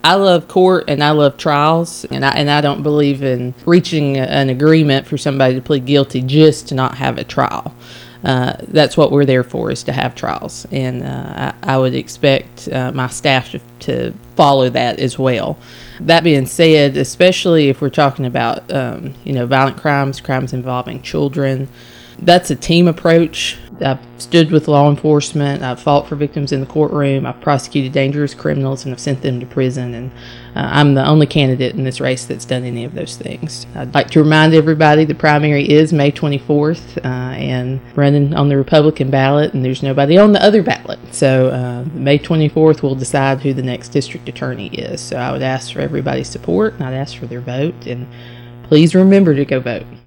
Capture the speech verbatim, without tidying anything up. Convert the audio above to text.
I love court and I love trials, and I and I don't believe in reaching an agreement for somebody to plead guilty just to not have a trial. Uh, that's what we're there for, is to have trials, and uh, I, I would expect uh, my staff to, to follow that as well. That being said, especially if we're talking about um, you know violent crimes, crimes involving children, that's a team approach. I've stood with law enforcement. I've fought for victims in the courtroom. I've prosecuted dangerous criminals and I've sent them to prison. And uh, I'm the only candidate in this race that's done any of those things. I'd like to remind everybody the primary is May twenty-fourth uh, and running on the Republican ballot, and there's nobody on the other ballot. So uh, May twenty-fourth will decide who the next district attorney is. So I would ask for everybody's support, and I'd ask for their vote. And please remember to go vote.